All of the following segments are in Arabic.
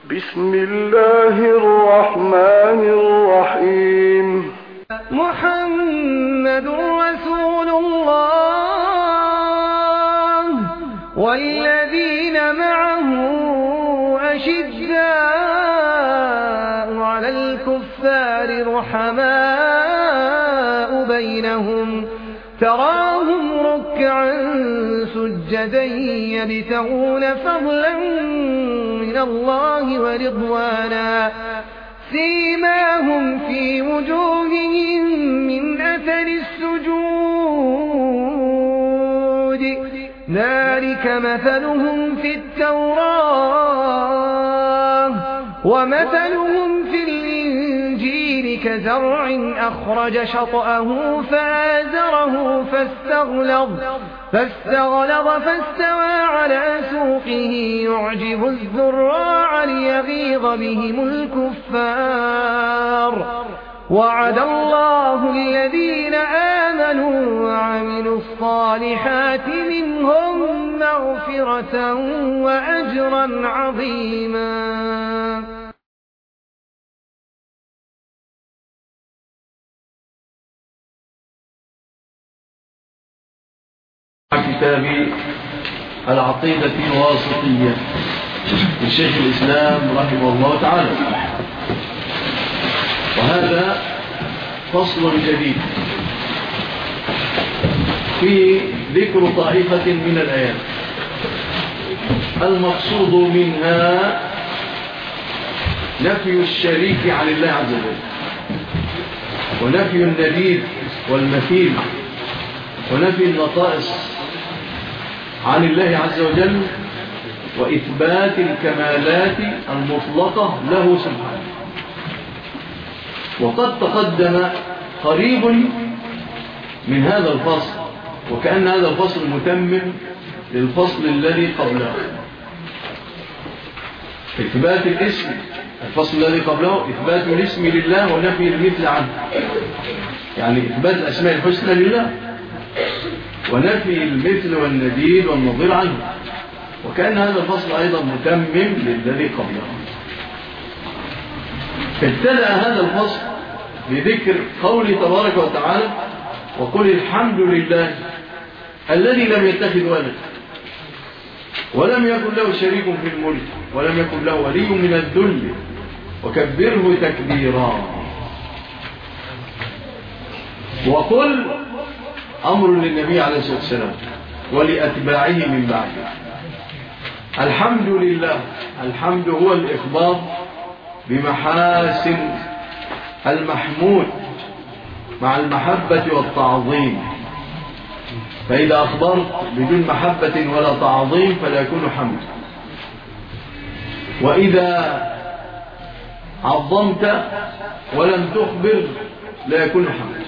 بسم الله الرحمن الرحيم. محمد رسول الله والذين معه أشداء على الكفار رحماء بينهم تراهم ركعا سجدا يبتغون فضلا من الله ورضوانا سيماهم في وجوههم من أثر السجود ذلك مثلهم في التوراة ومثلهم في الإنجيل كزرع أخرج شطأه فآزره فاستغلظ فاستوى على سوقه يعجب الزراع ليغيظ بهم الكفار وعد الله الذين آمنوا وعملوا الصالحات منهم مغفرة وأجرا عظيما. كتاب العقيدة الواسطية للشيخ الإسلام رحمه الله تعالى، وهذا فصل جديد في ذكر طائفة من الآيات المقصود منها نفي الشريك عن الله عز وجل، ونفي النذير والمثيل، ونفي النقائص عن الله عز وجل، وإثبات الكمالات المطلقة له سبحانه. وقد تقدم قريب من هذا الفصل، وكأن هذا الفصل متمم للفصل الذي قبله. إثبات الاسم، الفصل الذي قبله إثبات الاسم لله ونفي المثل عنه، يعني إثبات الأسماء الحسنى لله ونفي المثل والنذير والنظير عنه، وكأن هذا الفصل أيضا متمم للذي قبله. ابتدأ هذا الفصل بذكر قوله تبارك وتعالى: وقل الحمد لله الذي لم يتخذ ولد ولم يكن له شريك في الملك ولم يكن له ولي من الذل وكبره تكبيرا. وقل أمر للنبي عليه الصلاة والسلام ولأتباعه من بعده. الحمد لله، الحمد هو الإخبار بمحاسن المحمود مع المحبة والتعظيم، فإذا أخبرت بدون محبة ولا تعظيم فلا يكون حمد، وإذا عظمت ولم تخبر لا يكون حمد.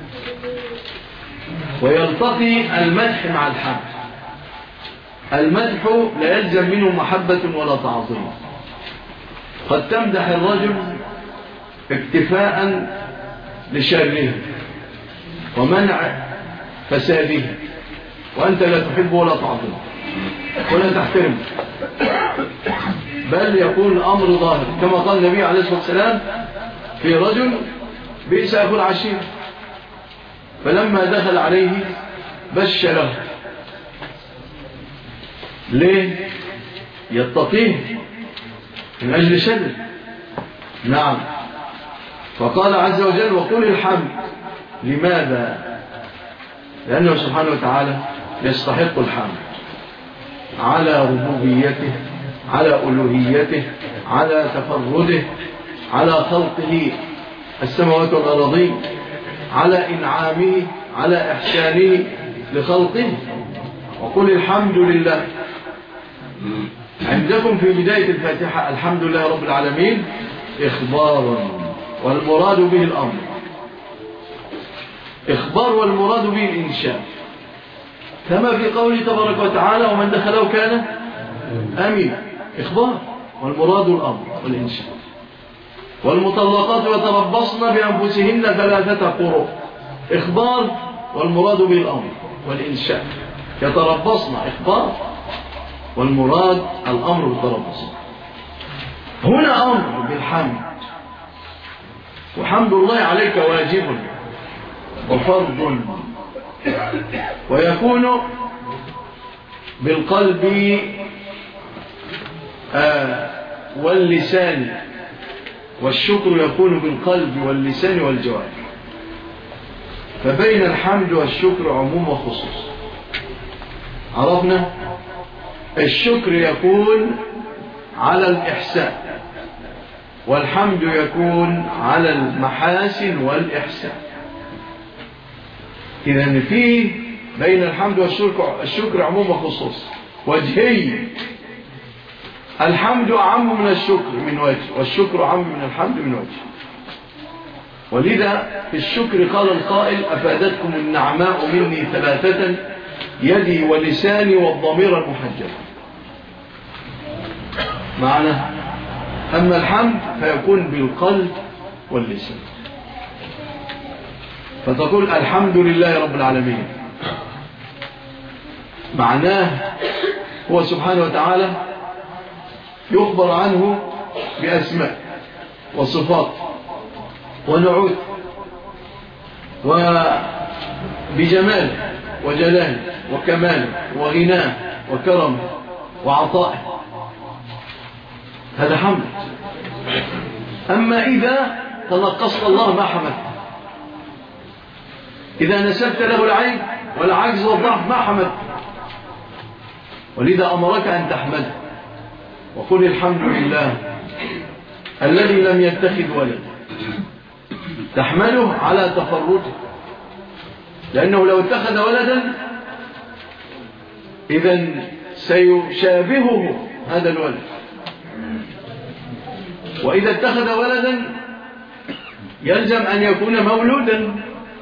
ويلتقي المدح مع الحمد. المدح لا يلزم منه محبة ولا تعظيم. قد تمدح الرجل اكتفاء لشره ومنع فساده، وأنت لا تحبه ولا تعظمه ولا تحترمه، بل يكون الأمر ظاهر، كما قال النبي عليه الصلاة والسلام في رجل بئس أخو العشير، فلما دخل عليه بشره. ليه؟ يتقيه من أجل شره. نعم. فقال عز وجل: وقل الحمد. لماذا؟ لأنه سبحانه وتعالى يستحق الحمد على ربوبيته، على ألوهيته، على تفرده، على خلقه السماوات والأرضين، على إنعامه، على إحسانه لخلقه. وقل الحمد لله. عندكم في بداية الفاتحة الحمد لله رب العالمين إخبارا، والمراد به الأمر. إخبار والمراد به الإنشاء، كما في قوله تبارك وتعالى: ومن دخله كان آمين. إخبار والمراد الأمر والإنشاء. والمطلقات يتربصن بأنفسهن 3 قروء. إخبار والمراد به الأمر والإنشاء. يتربصن إخبار والمراد الأمر بالتربص. هنا أمر بالحمد، وحمد الله عليك واجب وفرض، ويكون بالقلب واللسان، والشكر يكون بالقلب واللسان والجوارح. فبين الحمد والشكر عموم وخصوص. عرفنا الشكر يكون على الإحسان، والحمد يكون على المحاسن والإحسان. إذن فيه بين الحمد والشكر عموم وخصوص وجهي. الحمد أعم من الشكر من وجه، والشكر أعم من الحمد من وجه. ولذا في الشكر قال القائل: أفادتكم النعماء مني ثلاثة، يدي ولساني والضمير المحجب. معنى أما الحمد فيكون بالقلب واللسان، فتقول الحمد لله رب العالمين. معناه هو سبحانه وتعالى يخبر عنه بأسماء وصفات ونعوت وبجمال وجلال وكمال وغناه وكرم وعطاء، هذا حمد. أما إذا تنقصت الله ما حمد، إذا نسبت له العيب والعجز والضعف ما حمد. ولذا أمرك أن تحمده، وقل الحمد لله الذي لم يتخذ ولد. تحمله على تفرده، لأنه لو اتخذ ولدا إذن سيشابهه هذا الولد، وإذا اتخذ ولدا يلزم أن يكون مولودا،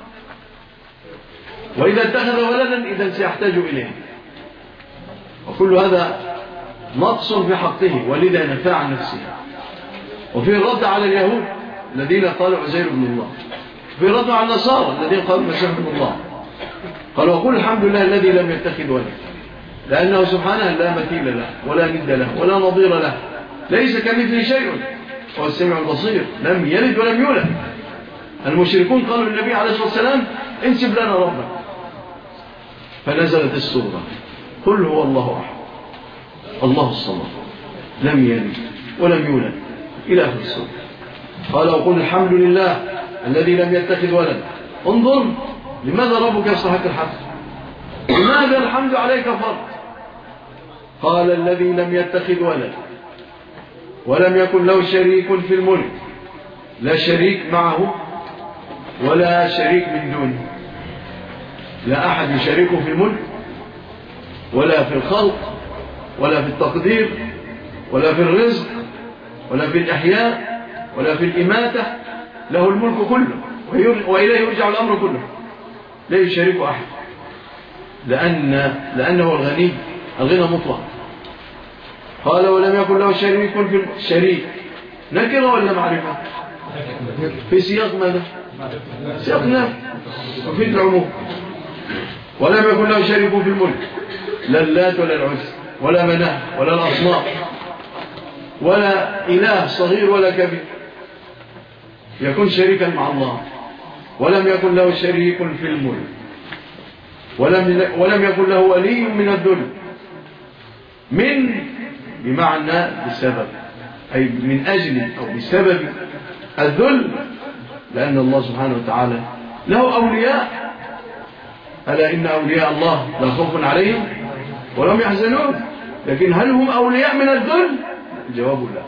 وإذا اتخذ ولدا إذن سيحتاج إليه، وكل هذا نقص في حقه، ولذا نفع عن نفسه. وفي الرد على اليهود الذين قالوا عزير بن الله، في الرد على النصارى الذين قالوا المسيح ابن الله، قالوا: وقل الحمد لله الذي لم يتخذ ولد، لأنه سبحانه لا مثيل له ولا ند له ولا نظير له، ليس كمثله شيء وهو السميع البصير، لم يلد ولم يولد. المشركون قالوا للنبي عليه الصلاة والسلام: انسب لنا ربك. فنزلت السورة: قل هو الله أحد الله الصمد لم يلد ولم يولد إلى آخر السورة. قال: وقل الحمد لله الذي لم يتخذ ولد. انظر لماذا ربك يستحق الحمد، لماذا الحمد عليك فرض. قال: الذي لم يتخذ ولد ولم يكن له شريك في الملك، لا شريك معه ولا شريك من دونه، لا أحد يشاركه في الملك ولا في الخلق ولا في التقدير ولا في الرزق ولا في الإحياء ولا في الإماتة، له الملك كله وإليه يرجع الأمر كله، لا يشارك أحد، لأنه الغني الغنى مطلق. قال: ولم يكن له شريك في شريك، نكرة ولا معرفة؟ في سياق ماذا؟ سياق نفي وفي العموم. ولم يكن له شريك في الملك، لا اللات ولا العزى ولا مناه ولا الأصنام ولا إله صغير ولا كبير يكون شريكا مع الله. ولم يكن له شريك في الملك، ولم يكن له ولي من الذل. من بمعنى بسبب، أي من أجل أو بسبب الذل، لأن الله سبحانه وتعالى له أولياء. ألا إن أولياء الله لا خوف عليهم ولم يحزنون. لكن هل هم أولياء من الذل؟ الجواب لا.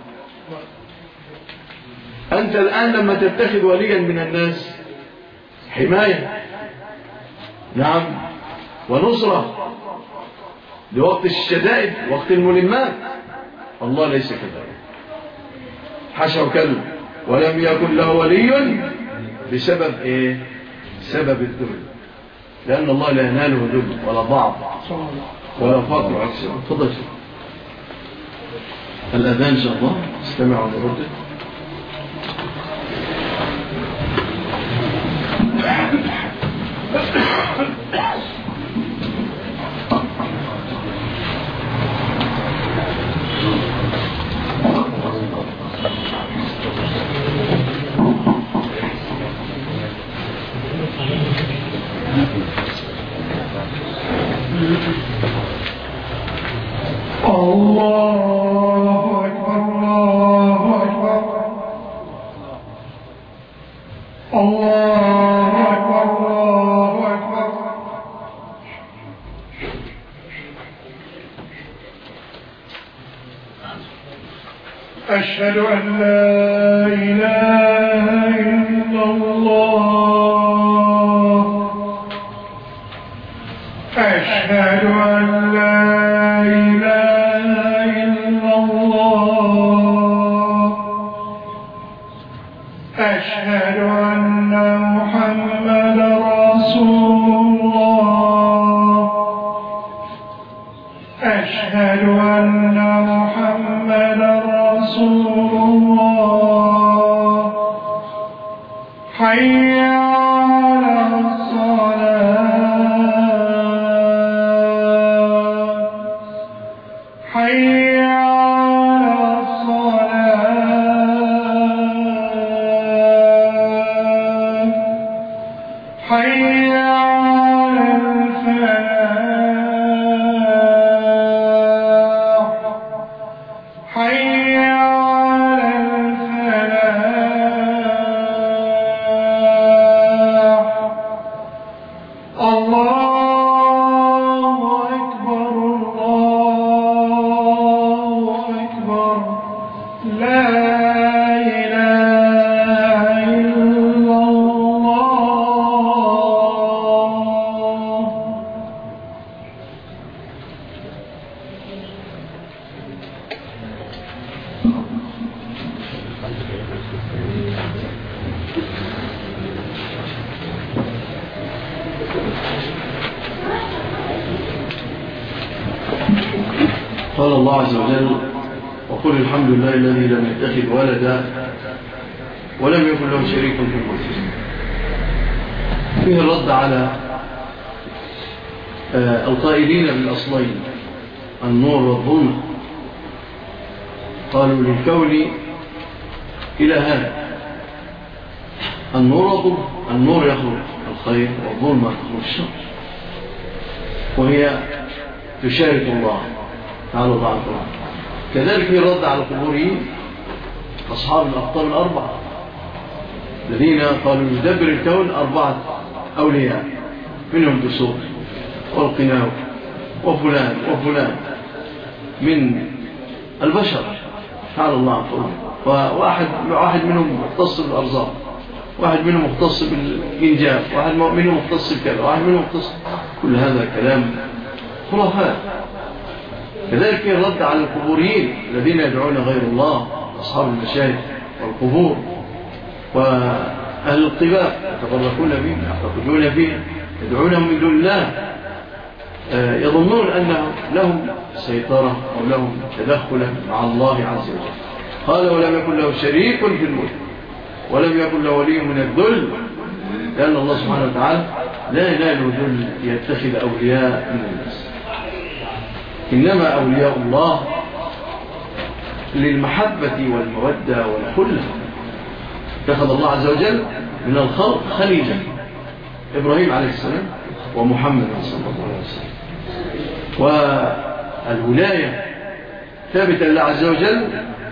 أنت الآن لما تتخذ وليا من الناس حماية، نعم، ونصرة لوقت الشدائد وقت الملمات، الله ليس كذلك، حاشا وكلا. ولم يكن له ولي بسبب إيه؟ سبب الذل، لأن الله لا يناله ذل ولا ضعف ولا فقر عكسه. تفضل. الأذان إن شاء الله استمعوا لرده. أشهد أن لا إله إلا الله أشهد أن لا إله إلا الله أشهد أن محمدا رسول الله أشهد أن محمدا رسول الله حي على الصلاة حي على الصلاة حي على الفلاح حي على الفلاح الله أكبر الله أكبر لا إله إلا الله. قال الله عز وجل وقل الحمد لله الذي لم يتخذ ولدا ولم يكن له شريك في الملك. فيه الرد على القائلين بالأصلين النور والظلمة. قالوا للكون إلهان النور والظلمة، النور يخلق الخير والظلمة يخلق الشر، وهي تشارك الله تعالى الله عنه. كذلك يرد على القبوريين أصحاب الأقطاب الأربعة الذين قالوا يدبر الكون 4 أولياء، منهم دسوق والقناو وفلان وفلان من البشر تعالى الله عنه. واحد منهم مختص بالأرزاق، واحد منهم مختص بالإنجاب، واحد منهم مختص بكذا، واحد منهم مختص. كل هذا كلام خرافات. كذلك الرد على القبوريين الذين يدعون غير الله، أصحاب المشايخ والقبور وأهل القباب يتطرقون بهم يعتقدون بهم يدعونهم من دون الله، يظنون أن لهم سيطرة أو لهم تدخلا مع الله عز وجل. قال ولم يكن له شريك في الملك ولم يكن له ولي من الذل، لأن الله سبحانه وتعالى لا ينال ذل يتخذ أولياء من الناس، إنما أولياء الله للمحبة والمودة والخلة. اتخذ الله عز وجل من الخلق خليلا إبراهيم عليه السلام ومحمد صلى الله عليه وسلم. والولاية ثابتة لله عز وجل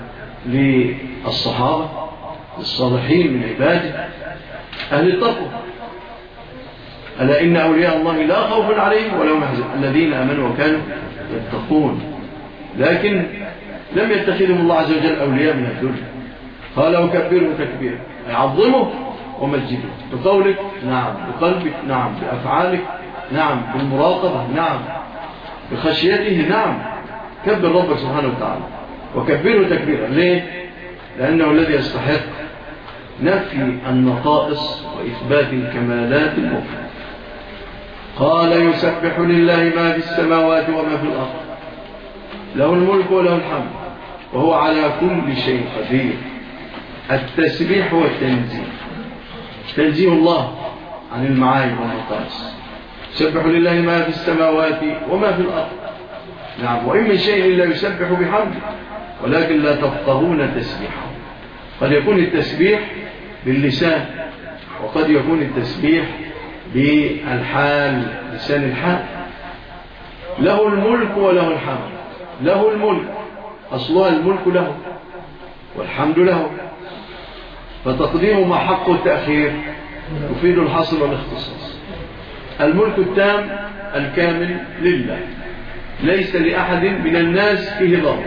للصحابة الصالحين من عباده أهل التقوى. ألا إن أولياء الله لا خوف عليهم ولا هم يحزنون الذين آمنوا وكانوا يتقون. لكن لم يتخذهم الله عز وجل أولياء من الذل. قال وكبره تكبيرا، عظمه ومجده بقولك نعم، بقلبك نعم، بأفعالك نعم، بالمراقبة نعم، بخشيته نعم. كبر ربك سبحانه وتعالى وكبره تكبيرا. ليه؟ لأنه الذي يستحق نفي النقائص وإثبات الكمالات المفرد. قال يسبح لله ما في السماوات وما في الأرض له الملك وله الحمد وهو على كل شيء قدير. التسبيح والتنزيه، تنزيه الله عن المعايب والنقائص. يسبح لله ما في السماوات وما في الأرض. نعم، وإن من شيء إلا يسبح بحمده ولكن لا تفقهون تسبيحه. قد يكون التسبيح باللسان وقد يكون التسبيح بالحال، لسان الحال. له الملك وله الحمد. له الملك أصلها الملك له والحمد له، فتقديم ما حق التأخير يفيد الحصر والاختصاص. الملك التام الكامل لله، ليس لأحد من الناس فيه ضرر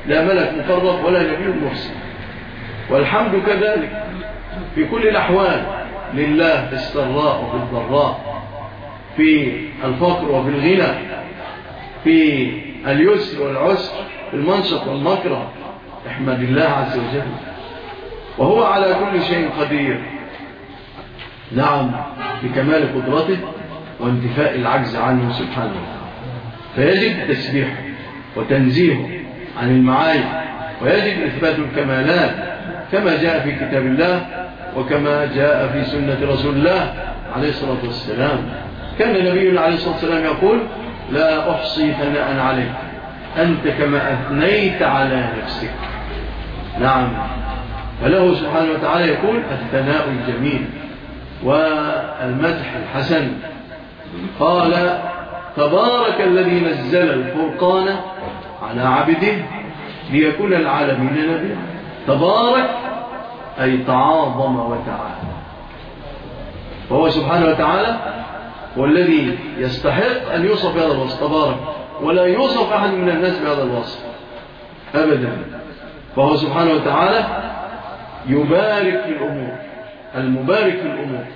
لا ملك مقرب ولا نبي مرسل. والحمد كذلك في كل الأحوال لله، في السراء وفي الضراء، في الفقر وفي الغنى، في اليسر والعسر، في المنشط والمكره. احمد الله عز وجل، وهو على كل شيء قدير. نعم، بكمال قدرته وانتفاء العجز عنه سبحانه وتعالى. فيجب تسبيحه وتنزيهه عن المعايب، ويجب إثبات الكمالات كما جاء في كتاب الله وكما جاء في سنة رسول الله عليه الصلاة والسلام. كان نبينا عليه الصلاة والسلام يقول: لا أحصي ثناء عليك، أنت كما أثنيت على نفسك. نعم، فله سبحانه وتعالى يقول الثناء الجميل والمدح الحسن. قال: تبارك الذي نزل الفرقان على عبده ليكون العالمين نبيا. تبارك أي تعاظم وتعالى، فهو سبحانه وتعالى هو الذي يستحق أن يوصف بهذا الوصف، تبارك، ولا يوصف أحد من الناس بهذا الوصف أبدا. فهو سبحانه وتعالى يبارك في الأمور، المبارك في الأمور.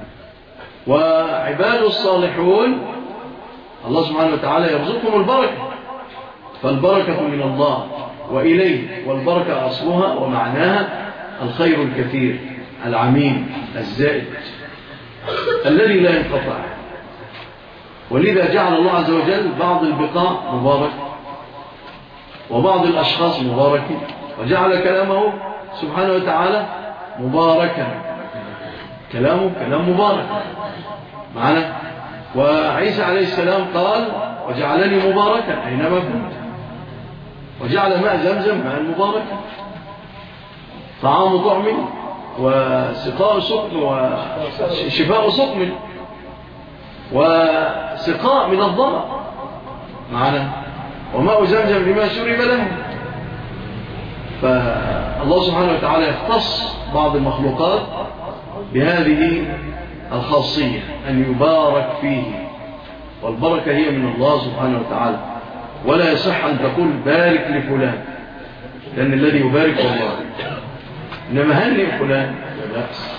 وعباد الصالحون الله سبحانه وتعالى يرزقهم البركة، فالبركة من الله وإليه، والبركة أصلها ومعناها الخير الكثير العميم الزائد الذي لا ينقطع. ولذا جعل الله عز وجل بعض البقاع مبارك وبعض الأشخاص مباركين، وجعل كلامه سبحانه وتعالى مباركا. كلامه كلام مبارك معنا. وعيسى عليه السلام قال: وجعلني مباركا أينما كنت، وجعل ماء زمزم ماء مباركا، طعام طعم وسقاء سقم وشفاء سقم وسقاء من الضرع معنا، وماء زمزم لما شرب له. فالله سبحانه وتعالى يختص بعض المخلوقات بهذه الخاصية أن يبارك فيه، والبركة هي من الله سبحانه وتعالى. ولا يصح أن تقول بارك لفلان، لأن الذي يبارك هو الله. إنما هنئ فلان لا بأس،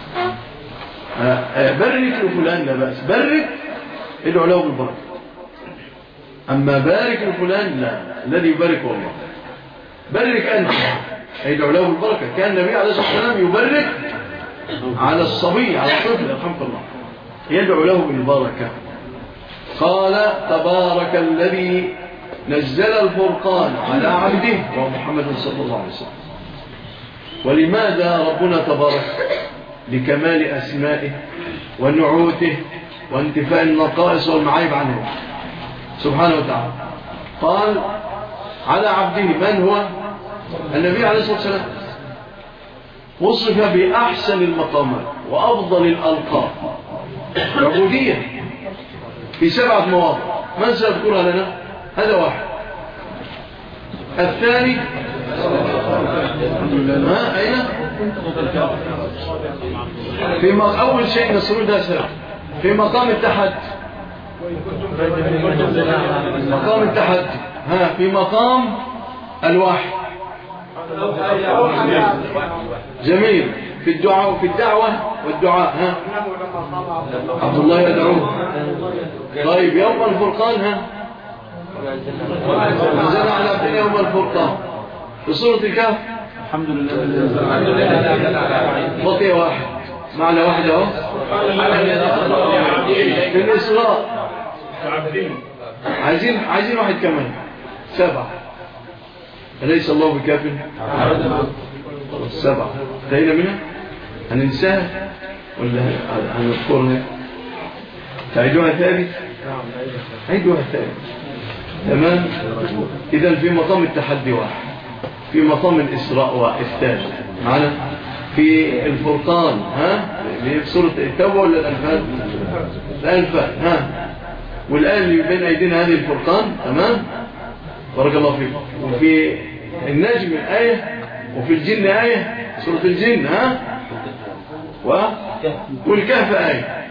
بارك لفلان لا بأس، بارك ادعو له بالبركة. أما بارك لفلان لا، الذي يبارك هو الله. بارك أنت ادعو له بالبركة. كان النبي عليه الصلاة والسلام يبارك على الصبي، على الطفل رحمه الله، يدعو له بالبركة. قال: تبارك الذي نزل الفرقان على عبده ومحمد صلى الله عليه وسلم. ولماذا ربنا تبارك؟ لكمال أسمائه ونعوته وانتفاء النقائص والمعايب عنه سبحانه وتعالى. قال: على عبده، من هو؟ النبي عليه الصلاة والسلام. وصف بأحسن المقامات وأفضل الألقاب العبودية في 7 مواضع. من سيذكرها لنا؟ هذا واحد. الثاني أين؟ في أول شيء نصر ده سبب في مقام التحدي. مقام التحدي في مقام الوحي. جميل. في الدعاء وفي الدعوة والدعاء عبد الله يدعوه. طيب يوم الفرقان نزل على عبدنا يوم الفرقان في سورة الكهف. الحمد لله. بقي واحد، معنى واحد اهو. في الإسراء عايزين واحد كمان، 7. أليس الله بكاف؟ 7 انتهينا منها. هننساها ولا هنذكرها؟ تعيدوها ثاني؟ عيدوها ثاني. تمام. إذن في مقام التحدي واحد، في مقام الإسراء والثالث معنا، في الفرقان في سورة التوبة ولا الأنفال؟ الأنفال والآن اللي بين أيدينا هذه الفرقان. تمام، بارك الله فيكم. وفي النجم آية، وفي الجن آية، سورة الجن والكهف آية.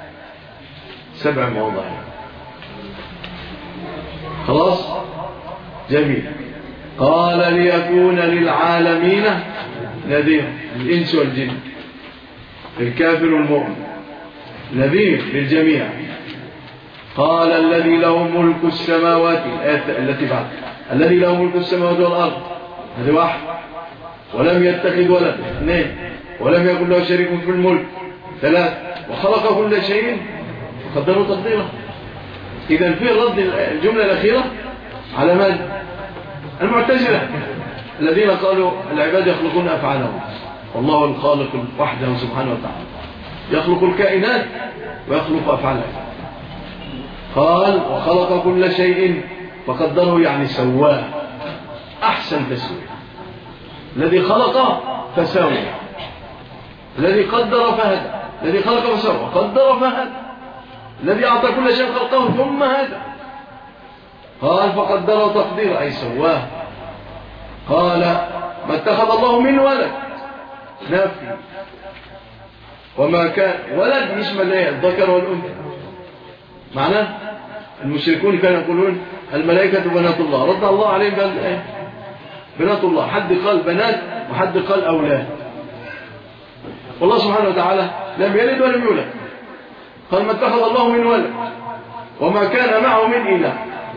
7 مواضع. خلاص، جميل. قال ليكون للعالمين نذير، الإنس والجن، الكافر والمؤمن، نذير للجميع. قال الذي له ملك السماوات، التي بعد، الذي له ملك السماوات والأرض، هذه واحد، ولم يتخذ ولد، اثنين، ولم يكن له شريك في الملك، ثلاث، وخلق كل شيء وقدره تقديره. إذا في رد الجملة الأخيرة على من؟ المعتزلة الذين قالوا العباد يخلقون أفعالهم، والله الخالق وحده سبحانه وتعالى يخلق الكائنات ويخلق أفعالها. قال وخلق كل شيء فقدره، يعني سواه أحسن تسويه. الذي خلق فسوى، الذي قدر فهدى، الذي خلق فسوى قدر فهدى، الذي أعطى كل شيء خلقه ثم هدى. قال فقدره تقدير، أي سواه. قال ما اتخذ الله من ولد، نافي، وما كان ولد يشمل ايه؟ الذكر والأنثى. معناه المشركون كانوا يقولون الملائكة بنات الله، رد الله عليهم قال ايه؟ بنات الله. حد قال بنات وحد قال أولاد. والله سبحانه وتعالى لم يلد ولم يولد. قال ما اتخذ الله من ولد وما كان معه من إله،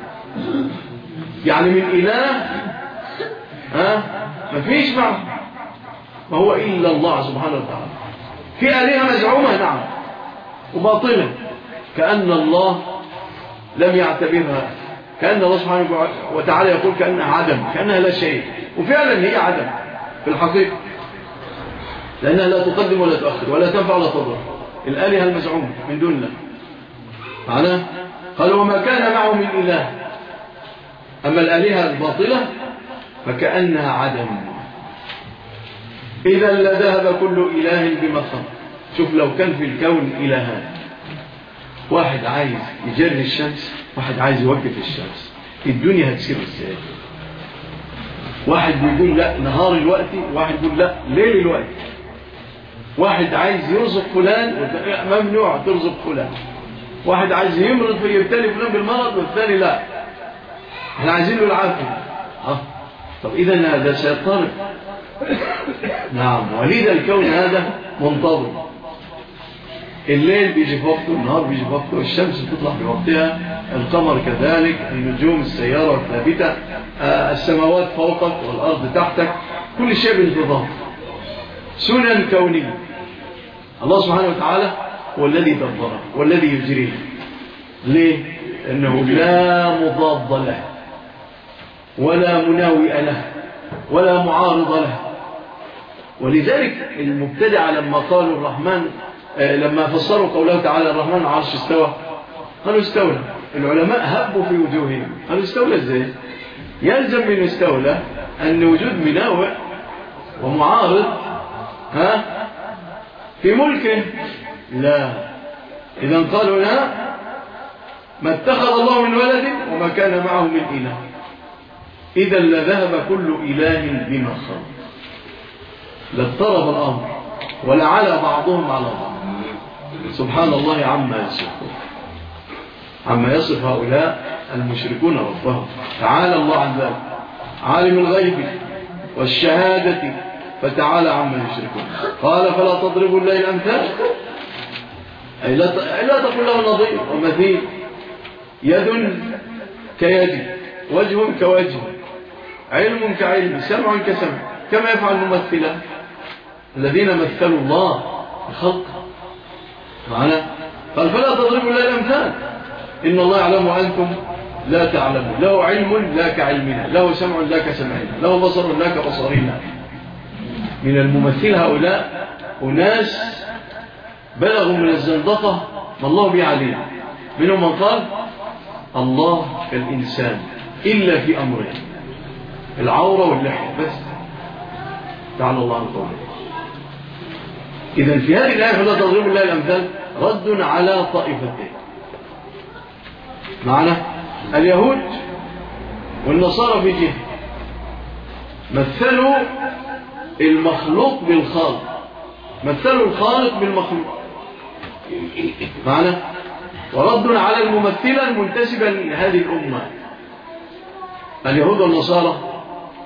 يعني من إله ما فيش معه، ما هو إلا الله سبحانه وتعالى. في آلهة مزعومة نعم وباطلة، كأن الله لم يعتبرها، كأن الله سبحانه وتعالى يقول كأنها عدم، كأنها لا شيء، وفعلا هي عدم في الحقيقة، لأنها لا تقدم ولا تؤخر ولا تنفع ولا تضر. الآلهة المزعومة من دون الله معناه. قال وما كان معه من إله. أما الآلهة الباطلة فكأنها عدم. إذا لذهب كل إله بما خلق. شوف لو كان في الكون إلهان، واحد عايز يجري الشمس، واحد عايز يوقف الشمس، الدنيا هتسير ازاي؟ واحد بيقول لا نهار الوقت، واحد بيقول لا ليل الوقت. واحد عايز يرزق فلان، ممنوع ترزق فلان. واحد عايز يمرض فيبتلي فلان بالمرض، والثاني لا، احنا عايزين له العافية. طب إذن هذا سيضطرب. نعم، ولذا الكون هذا منتظم. الليل بيجي في وقته، النهار بيجي في وقته، الشمس تطلع في وقتها، القمر كذلك، النجوم، السيارة الثابتة، السماوات فوقك والأرض تحتك، كل شيء بانتظام. سنن كونية. الله سبحانه وتعالى هو الذي دبره والذي يجريه. ليه؟ لأنه لا مضاد له ولا مناوئ له ولا معارض له. ولذلك المبتدع لما قالوا الرحمن، لما فسروا قوله تعالى الرحمن على العرش استوى، قالوا استولى. العلماء هبوا في وجوههم، قالوا استولى ازاي؟ يلزم من استولى أن وجود مناوئ ومعارض في ملكه. لا، إذن قالوا لا، ما اتخذ الله من ولد وما كان معه من إله. إذا لذهب كل إله بما خلق، لاضطرب الأمر ولعلى بعضهم على بعض. سبحان الله عما يصفون، عما يصف هؤلاء المشركون ربهم. تعالى الله عن ذلك، عالم الغيب والشهادة فتعالى عما يشركون. قال فلا تضربوا الله الأمثال، أي لا تقول له نظير ومثيل. يد كيد، وجه كوجه، علم كعلم، سمع كسمع، كما يفعل الممثلة الذين مثلوا الله بخلقه معنا. قال فلا تضربوا الله الأمثال، إن الله يعلم وأنتم لا تعلمون. له علم لا كعلمنا، له سمع لا كسمعنا، له بصر لا كبصرنا. من الممثل هؤلاء أناس بلغوا من الزندقة ما الله به عليه. منهم من قال الله كالإنسان إلا في أمرين، العورة واللحية بس. تعالى الله عن قوله. إذن في هذه الآية فلا تضربوا الله الأمثال رد على طائفتين معنا. اليهود والنصارى في جهة مثلوا المخلوق بالخالق، مثلوا الخالق بالمخلوق معنا، ورد على الممثلة المنتسبة لهذه الأمة. اليهود والنصارى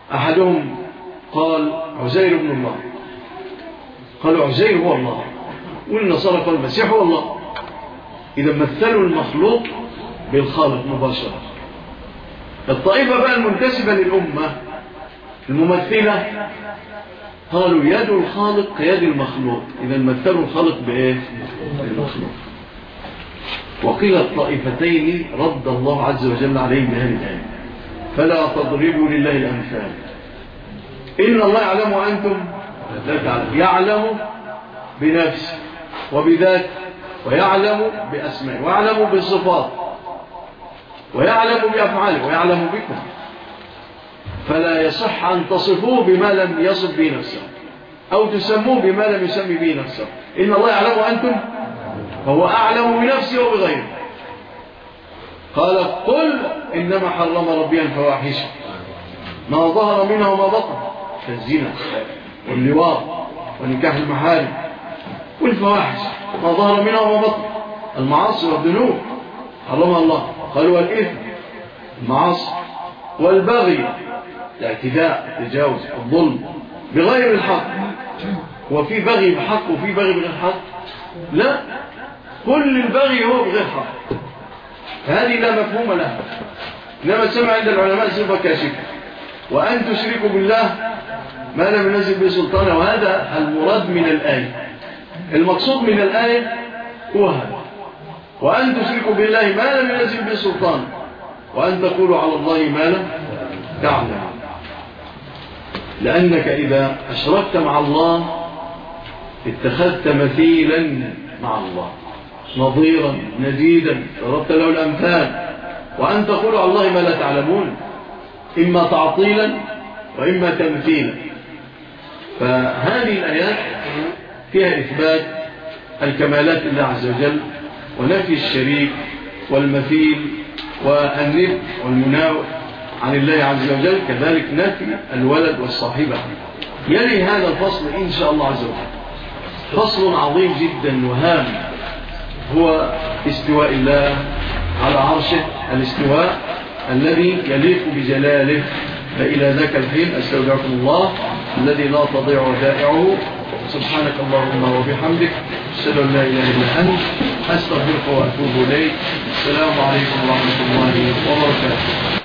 أحدهم قال عزير ابن الله، قالوا عزير هو الله، والنصارى قال المسيح هو الله. إذا مثلوا المخلوق بالخالق مباشرة. الطائفة بقى المنتسبة للأمة الممثلة قالوا يد الخالق كيد المخلوق، إذا مثلوا الخالق بإيه؟ بالمخلوق. وقيل الطائفتين رد الله عز وجل عليهم بهذه الآية: فلا تضربوا لله الأمثال إن الله يعلم وأنتم لا تعلمون. يعلم بنفسه وبذاته، ويعلم بأسمائه، ويعلم بالصفات، ويعلم بأفعاله، ويعلم بكم. فلا يصح أن تصفوه بما لم يصف به نفسه، أو تسموه بما لم يسمي به نفسه. إن الله يعلم وأنتم، فهو أعلم بنفسه وبغيره. قال قل إنما حرم ربي الفواحش ما ظهر منها وما بطن، كالزنا واللواط ونكاح المحارم، والفواحش ما ظهر منها وما بطن، المعاصي والذنوب حرمها الله. قالوا والإثم المعاصي، والبغي الاعتداء التجاوز الظلم بغير الحق. وفي بغي بحق وفي بغي بغير حق؟ لا، كل البغي هو بغير حق. هذه لا مفهوم لها، إنما سمع عند العلماء صفة كاشفة. وأن تشركوا بالله ما لم ينزل به سلطانه، وهذا المراد من الآية. المقصود من الآية هو هذا: وأن تشركوا بالله ما لم ينزل به سلطانه، وأن تقولوا على الله ما لم تعلم. لأنك إذا أشركت مع الله اتخذت مثيلا مع الله، نظيرا نديدا، ضربت له الأمثال. وأن تقولوا على الله ما لا تعلمون، إما تعطيلا وإما تمثيلا. فهذه الآيات فيها إثبات الكمالات لله عز وجل، ونفي الشريك والمثيل والند والمناوئ عن الله عز وجل، كذلك نفي الولد والصاحبة. يلي هذا الفصل إن شاء الله عز وجل فصل عظيم جدا وهام، هو استواء الله على عرشه، الاستواء الذي يليق بجلاله. فإلى ذاك الحين أستودعكم الله الذي لا تضيع ودائعه. سبحانك اللهم وبحمدك، أشهد أن لا إله إلا أنت، أستغفرك وأتوب إليك. السلام عليكم ورحمة الله وبركاته.